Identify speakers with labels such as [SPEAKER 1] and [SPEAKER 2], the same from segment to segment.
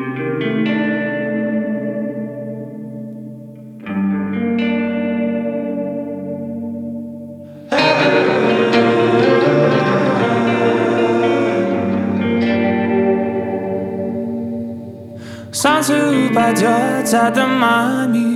[SPEAKER 1] Солнце упадет за домами,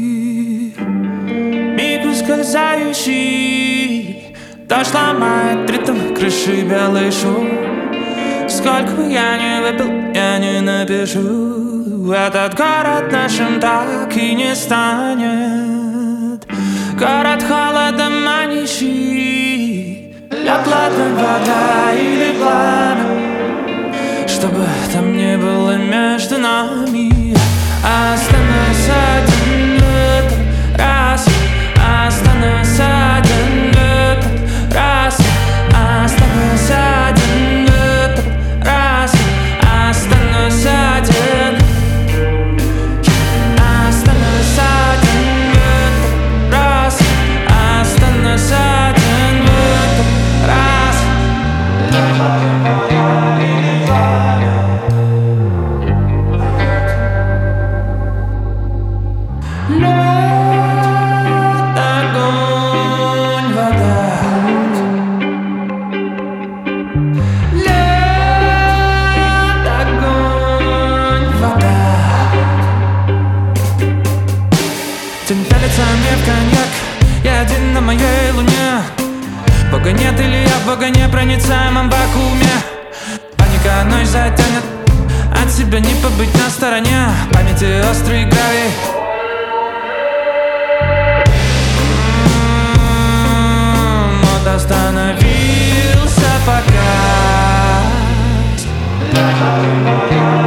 [SPEAKER 1] миг ускользающий. Дождь ломает ритм крыши, белый шум. Сколько бы я ни выпил, я не напишу. Этот город нашим так и не станет. Город холодом манящий. Лед, ладно, вода или пламя, чтобы там не было между нами. Останусь один в этот раз. Останусь один в этот раз. Останусь один в этот раз. Останусь один. Останусь один в этот раз. Останусь один в этот раз. Лед, огонь, вода. Лед, огонь, вода. Тень пялится мне в коньяк. Я один на моей луне. Бога нет или я в Бога непроницаемом вакууме. Паника ночь затянет. От себя не побыть на стороне. Памяти острый гравий. Мод остановился пока.